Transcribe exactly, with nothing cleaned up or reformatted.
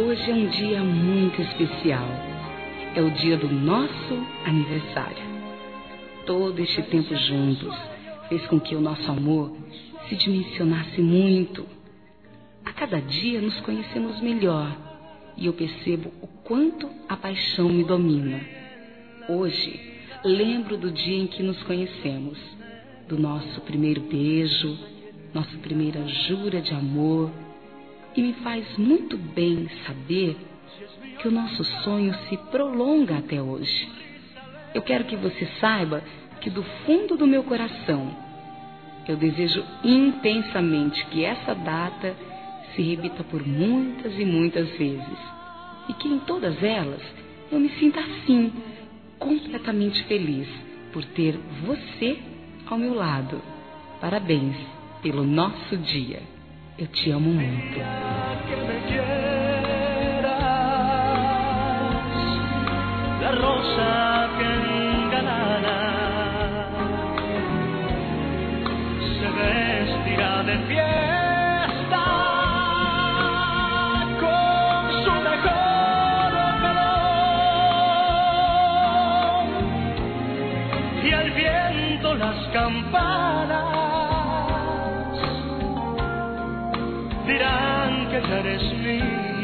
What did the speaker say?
Hoje é um dia muito especial. É o dia do nosso aniversário. Todo este tempo juntos fez com que o nosso amor se dimensionasse muito. A cada dia nos conhecemos melhor e eu percebo o quanto a paixão me domina. Hoje, lembro do dia em que nos conhecemos, do nosso primeiro beijo, nossa primeira jura de amor, e me faz muito bem saber que o nosso sonho se prolonga até hoje. Eu quero que você saiba que do fundo do meu coração, eu desejo intensamente que essa data se repita por muitas e muitas vezes, e que em todas elas eu me sinta assim, completamente feliz por ter você ao meu lado. Parabéns pelo nosso dia. Eu te amo muito. La rosa que engalana se vestirá de fiesta con su mejor color, y al viento las campanas dirán que ya eres mía.